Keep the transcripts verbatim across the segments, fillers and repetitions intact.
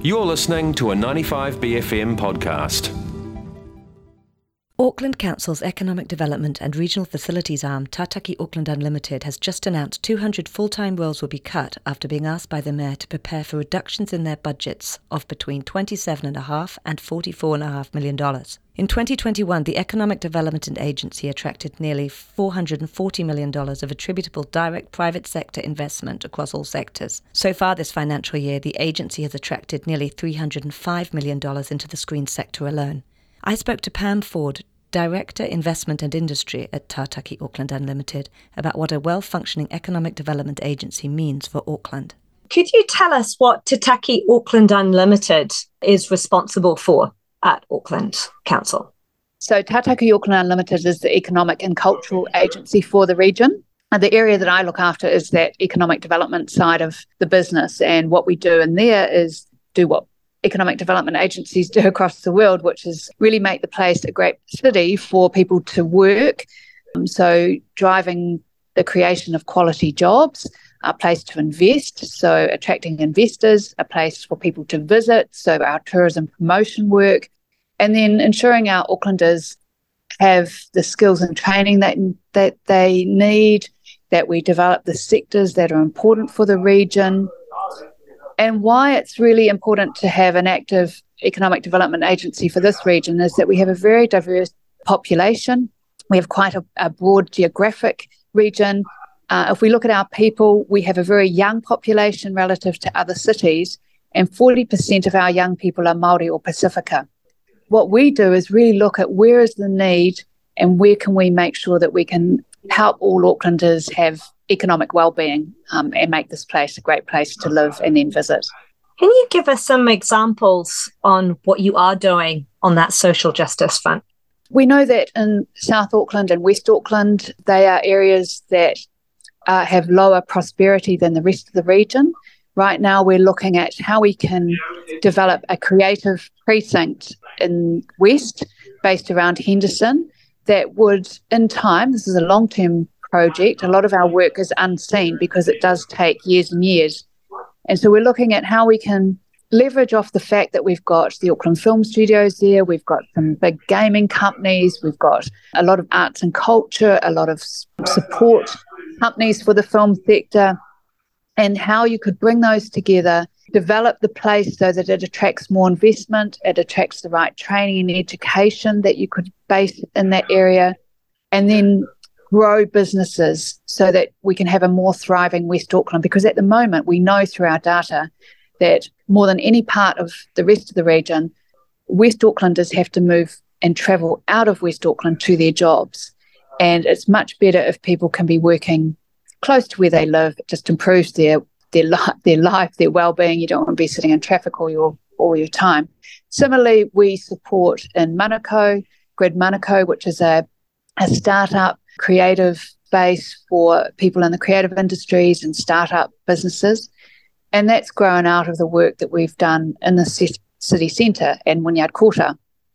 You're listening to a ninety-five B F M podcast. Auckland Council's Economic Development and Regional Facilities arm, Tātaki Auckland Unlimited, has just announced two hundred full-time roles will be cut after being asked by the Mayor to prepare for reductions in their budgets of between twenty-seven point five and forty-four point five million dollars. In twenty twenty-one, the Economic Development Agency attracted nearly four hundred forty million dollars of attributable direct private sector investment across all sectors. So far this financial year, the agency has attracted nearly three hundred five million dollars into the screen sector alone. I spoke to Pam Ford, Director, Investment and Industry at Tātaki Auckland Unlimited, about what a well-functioning economic development agency means for Auckland. Could you tell us what Tātaki Auckland Unlimited is responsible for at Auckland Council? So Tātaki Auckland Unlimited is the economic and cultural agency for the region. And the area that I look after is that economic development side of the business. And what we do in there is do what economic development agencies do across the world, which is really make the place a great city for people to work. Um, so driving the creation of quality jobs, a place to invest, so attracting investors, a place for people to visit, so our tourism promotion work, and then ensuring our Aucklanders have the skills and training that, that they need, that we develop the sectors that are important for the region. And why it's really important to have an active economic development agency for this region is that we have a very diverse population. We have quite a, a broad geographic region. Uh, if we look at our people, we have a very young population relative to other cities, and forty percent of our young people are Māori or Pacifica. What we do is really look at where is the need and where can we make sure that we can help all Aucklanders have economic well-being um, and make this place a great place to live and then visit. Can you give us some examples on what you are doing on that social justice front? We know that in South Auckland and West Auckland, they are areas that uh, have lower prosperity than the rest of the region. Right now, we're looking at how we can develop a creative precinct in West based around Henderson that would, in time, this is a long-term project, a lot of our work is unseen because it does take years and years. And so we're looking at how we can leverage off the fact that we've got the Auckland Film Studios there, we've got some big gaming companies, we've got a lot of arts and culture, a lot of support companies for the film sector, and how you could bring those together, develop the place so that it attracts more investment, it attracts the right training and education that you could base in that area, and then grow businesses so that we can have a more thriving West Auckland. Because at the moment, we know through our data that more than any part of the rest of the region, West Aucklanders have to move and travel out of West Auckland to their jobs. And it's much better if people can be working close to where they live. It just improves their their, li- their life, their well-being. You don't want to be sitting in traffic all your, all your time. Similarly, we support in Manukau, Grid Manukau, which is a, a startup creative space for people in the creative industries and startup businesses. And that's grown out of the work that we've done in the city centre and Wynyard Quarter.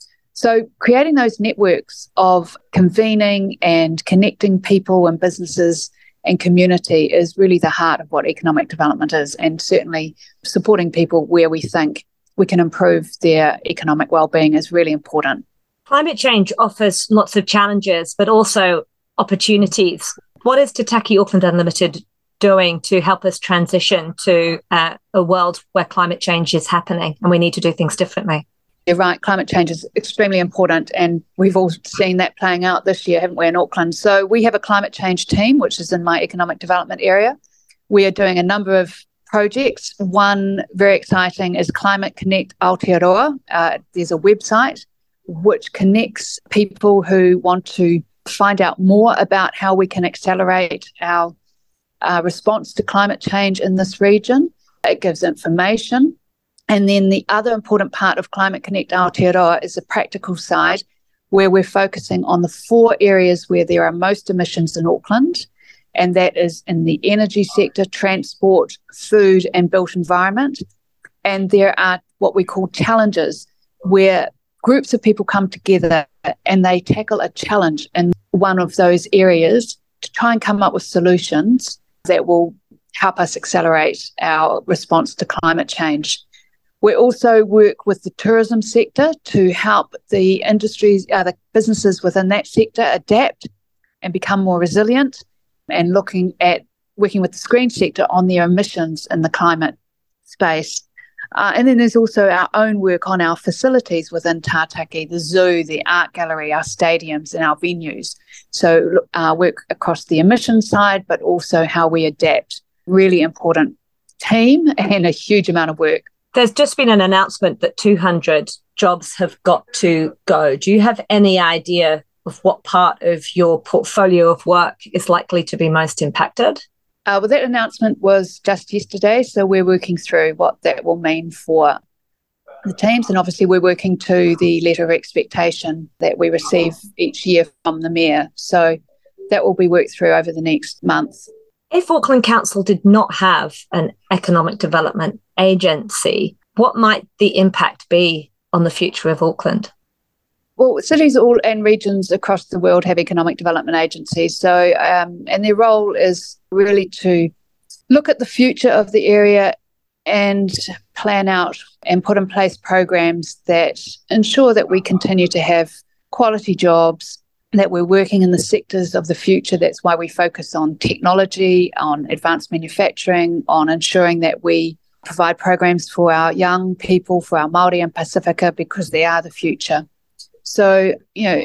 So creating those networks of convening and connecting people and businesses and community is really the heart of what economic development is, and certainly supporting people where we think we can improve their economic well-being is really important. Climate change offers lots of challenges, but also opportunities. What is Tātaki Auckland Unlimited doing to help us transition to uh, a world where climate change is happening and we need to do things differently? You're right, climate change is extremely important, and we've all seen that playing out this year, haven't we, in Auckland? So we have a climate change team, which is in my economic development area. We are doing a number of projects. One very exciting is Climate Connect Aotearoa. Uh, there's a website which connects people who want to find out more about how we can accelerate our uh, response to climate change in this region. It gives information. And then the other important part of Climate Connect Aotearoa is the practical side, where we're focusing on the four areas where there are most emissions in Auckland, and that is in the energy sector, transport, food and built environment. And there are what we call challenges, where groups of people come together and they tackle a challenge in one of those areas to try and come up with solutions that will help us accelerate our response to climate change. We also work with the tourism sector to help the industries, uh, the businesses within that sector adapt and become more resilient, and looking at working with the screen sector on their emissions in the climate space. Uh, and then there's also our own work on our facilities within Tātaki, the zoo, the art gallery, our stadiums and our venues. So uh, work across the emission side, but also how we adapt. Really important team and a huge amount of work. There's just been an announcement that two hundred jobs have got to go. Do you have any idea of what part of your portfolio of work is likely to be most impacted? Uh, well, that announcement was just yesterday, so we're working through what that will mean for the teams, and obviously we're working to the letter of expectation that we receive each year from the Mayor. So that will be worked through over the next month. If Auckland Council did not have an economic development agency, what might the impact be on the future of Auckland? Well, cities all and regions across the world have economic development agencies. So, um, and their role is really to look at the future of the area and plan out and put in place programs that ensure that we continue to have quality jobs, that we're working in the sectors of the future. That's why we focus on technology, on advanced manufacturing, on ensuring that we provide programs for our young people, for our Māori and Pacifica, because they are the future. So, you know,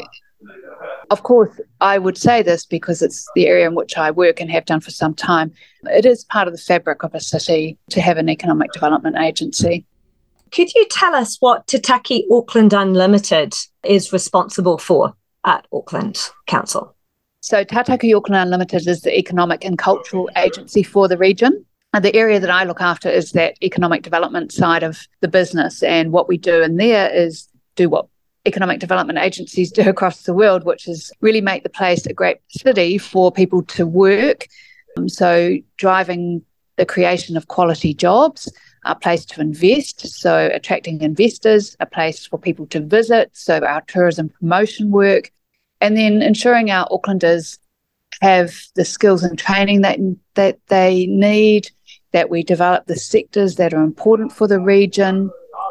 of course, I would say this because it's the area in which I work and have done for some time. It is part of the fabric of a city to have an economic development agency. Could you tell us what Tātaki Auckland Unlimited is responsible for at Auckland Council? So Tātaki Auckland Unlimited is the economic and cultural agency for the region. And the area that I look after is that economic development side of the business. And what we do in there is do what economic development agencies do across the world, which is really make the place a great city for people to work. Um, so driving the creation of quality jobs, a place to invest, so attracting investors, a place for people to visit, so our tourism promotion work, and then ensuring our Aucklanders have the skills and training that that they need, that we develop the sectors that are important for the region.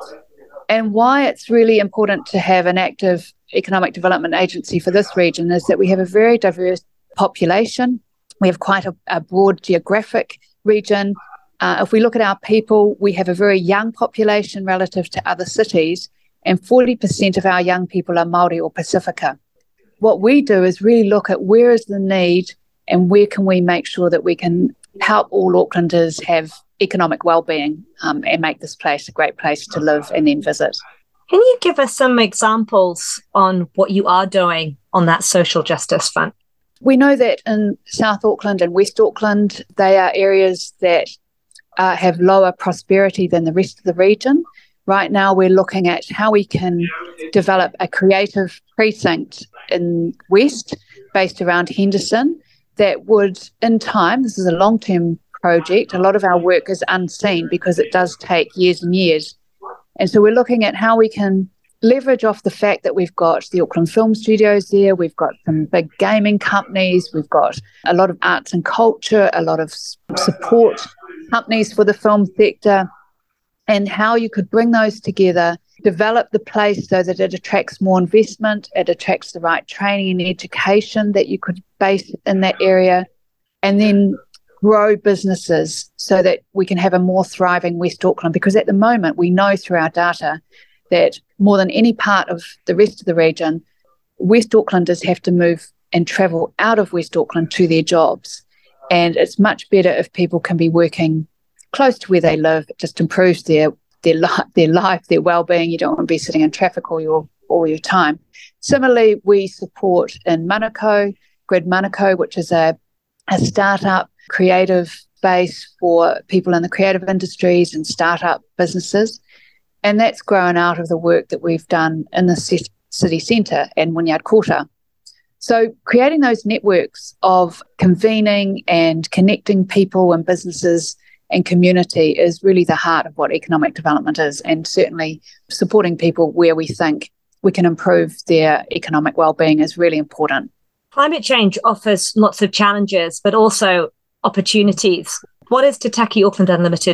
And why it's really important to have an active economic development agency for this region is that we have a very diverse population. We have quite a, a broad geographic region. Uh, if we look at our people, we have a very young population relative to other cities, and forty percent of our young people are Māori or Pacifica. What we do is really look at where is the need and where can we make sure that we can help all Aucklanders have economic well-being um, and make this place a great place to live and then visit. Can you give us some examples on what you are doing on that social justice front? We know that in South Auckland and West Auckland, they are areas that uh, have lower prosperity than the rest of the region. Right now, we're looking at how we can develop a creative precinct in West based around Henderson that would, in time, this is a long-term project, a lot of our work is unseen because it does take years and years. And so we're looking at how we can leverage off the fact that we've got the Auckland Film Studios there, we've got some big gaming companies, we've got a lot of arts and culture, a lot of support companies for the film sector, and how you could bring those together, develop the place so that it attracts more investment, it attracts the right training and education that you could base in that area, and then grow businesses so that we can have a more thriving West Auckland. Because at the moment, we know through our data that more than any part of the rest of the region, West Aucklanders have to move and travel out of West Auckland to their jobs. And it's much better if people can be working close to where they live. It just improves their their, li- their life, their well-being. You don't want to be sitting in traffic all your, all your time. Similarly, we support in Manukau, Grid Manukau, which is a, a startup creative space for people in the creative industries and startup businesses. And that's grown out of the work that we've done in the city centre and Wynyard Quarter. So creating those networks of convening and connecting people and businesses and community is really the heart of what economic development is, and certainly supporting people where we think we can improve their economic well-being is really important. Climate change offers lots of challenges, but also opportunities. What is Tātaki Auckland Unlimited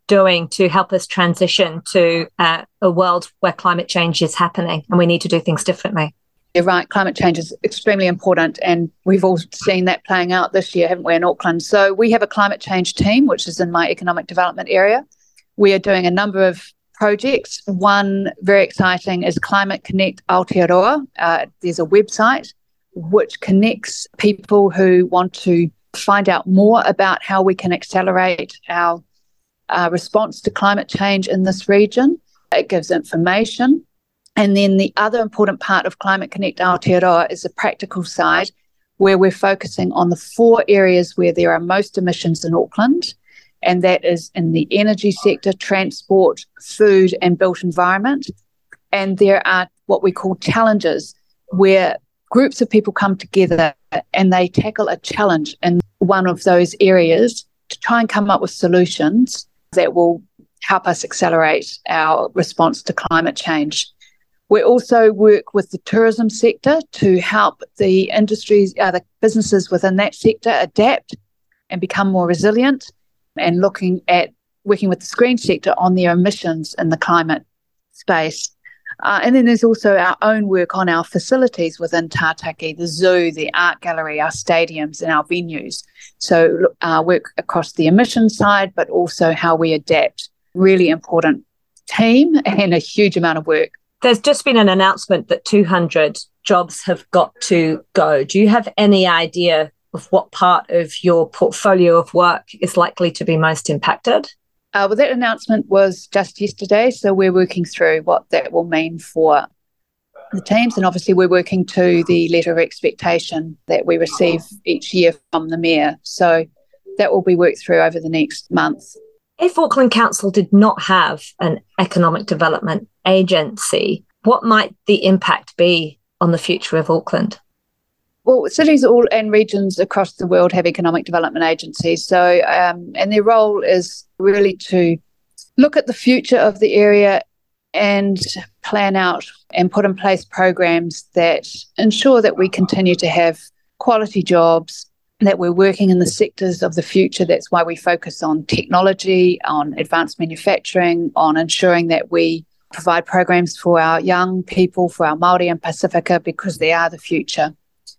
doing to help us transition to uh, a world where climate change is happening and we need to do things differently? You're right, climate change is extremely important, and we've all seen that playing out this year, haven't we, in Auckland? So we have a climate change team, which is in my economic development area. We are doing a number of projects. One very exciting is Climate Connect Aotearoa. Uh, there's a website which connects people who want to find out more about how we can accelerate our uh, response to climate change in this region. It gives information. And then the other important part of Climate Connect Aotearoa is the practical side, where we're focusing on the four areas where there are most emissions in Auckland, and that is in the energy sector, transport, food, and built environment. And there are what we call challenges, where groups of people come together and they tackle a challenge in one of those areas to try and come up with solutions that will help us accelerate our response to climate change. We also work with the tourism sector to help the industries, uh, the businesses within that sector adapt and become more resilient, and looking at working with the screen sector on their emissions in the climate space. Uh, and then there's also our own work on our facilities within Tātaki, the zoo, the art gallery, our stadiums and our venues. So uh, work across the emission side, but also how we adapt. Really important team and a huge amount of work. There's just been an announcement that two hundred jobs have got to go. Do you have any idea of what part of your portfolio of work is likely to be most impacted? Uh, well, that announcement was just yesterday, so we're working through what that will mean for the teams, and obviously we're working to the letter of expectation that we receive each year from the Mayor. So that will be worked through over the next month. If Auckland Council did not have an economic development agency, what might the impact be on the future of Auckland? Well, cities all and regions across the world have economic development agencies. So, um, and their role is really to look at the future of the area and plan out and put in place programs that ensure that we continue to have quality jobs, that we're working in the sectors of the future. That's why we focus on technology, on advanced manufacturing, on ensuring that we provide programs for our young people, for our Māori and Pacifica, because they are the future.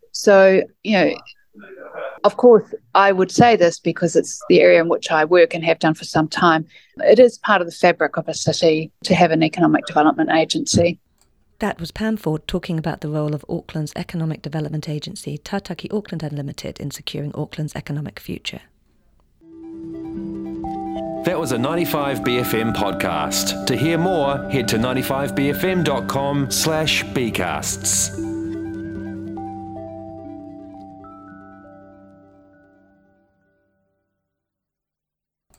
So, you know, of course, I would say this because it's the area in which I work and have done for some time. It is part of the fabric of a city to have an economic development agency. That was Pam Ford talking about the role of Auckland's economic development agency, Tātaki Auckland Unlimited, in securing Auckland's economic future. That was a ninety-five B F M podcast. To hear more, head to ninety-five b f m dot com slash b casts.